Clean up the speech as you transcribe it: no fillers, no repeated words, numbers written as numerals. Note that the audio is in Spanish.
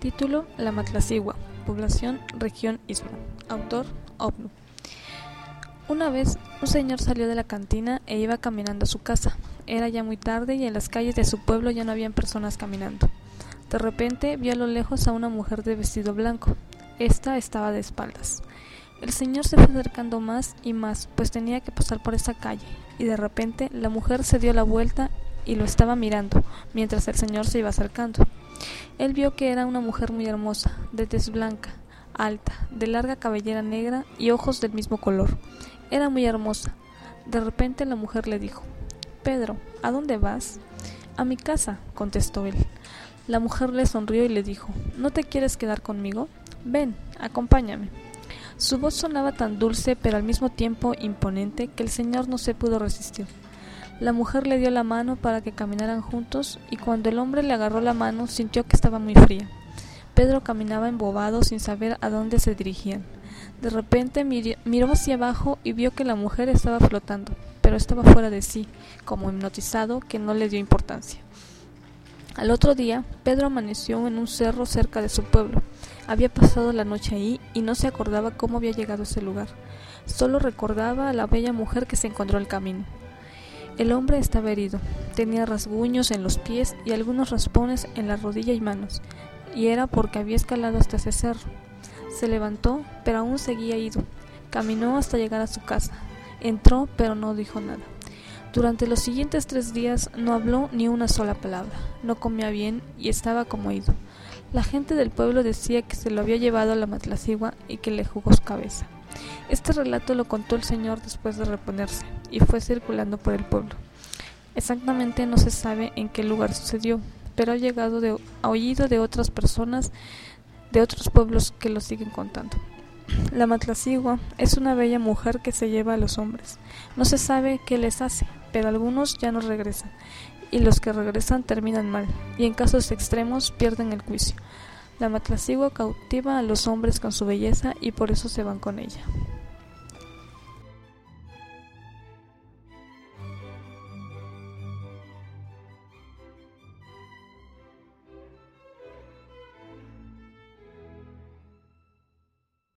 Título: La Matlacigua, población Región Istmo. Autor: Ovnu. Una vez, un señor salió de la cantina e iba caminando a su casa. Era ya muy tarde y en las calles de su pueblo ya no habían personas caminando. De repente vio a lo lejos a una mujer de vestido blanco. Esta estaba de espaldas. El señor se fue acercando más y más, pues tenía que pasar por esa calle, y de repente la mujer se dio la vuelta y lo estaba mirando, mientras el señor se iba acercando. Él vio que era una mujer muy hermosa, de tez blanca, alta, de larga cabellera negra y ojos del mismo color. Era muy hermosa. De repente la mujer le dijo: «Pedro, ¿a dónde vas?» «A mi casa», contestó él. La mujer le sonrió y le dijo: «¿No te quieres quedar conmigo? Ven, acompáñame». Su voz sonaba tan dulce pero al mismo tiempo imponente que el señor no se pudo resistir. La mujer le dio la mano para que caminaran juntos y cuando el hombre le agarró la mano sintió que estaba muy fría. Pedro caminaba embobado sin saber a dónde se dirigían. De repente miró hacia abajo y vio que la mujer estaba flotando, pero estaba fuera de sí, como hipnotizado, que no le dio importancia. Al otro día, Pedro amaneció en un cerro cerca de su pueblo. Había pasado la noche ahí y no se acordaba cómo había llegado a ese lugar. Solo recordaba a la bella mujer que se encontró el camino. El hombre estaba herido, tenía rasguños en los pies y algunos raspones en la rodilla y manos, y era porque había escalado hasta ese cerro. Se levantó, pero aún seguía ido. Caminó hasta llegar a su casa. Entró, pero no dijo nada. Durante los siguientes 3 días no habló ni una sola palabra, no comía bien y estaba como ido. La gente del pueblo decía que se lo había llevado a la Matlacigua y que le jugó su cabeza. Este relato lo contó el señor después de reponerse y fue circulando por el pueblo. Exactamente no se sabe en qué lugar sucedió, pero ha llegado a oído de otras personas de otros pueblos que lo siguen contando. La Matlacigua es una bella mujer que se lleva a los hombres. No se sabe qué les hace, pero algunos ya no regresan, y los que regresan terminan mal, y en casos extremos pierden el juicio. La Matlacigua cautiva a los hombres con su belleza y por eso se van con ella.